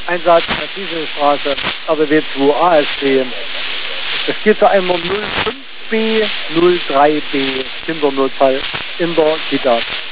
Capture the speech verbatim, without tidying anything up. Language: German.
Einsatz an der Dieselstraße, R B W zwei A S B. Es geht zu einem null fünf B null drei B Kindernotfall in der Kita.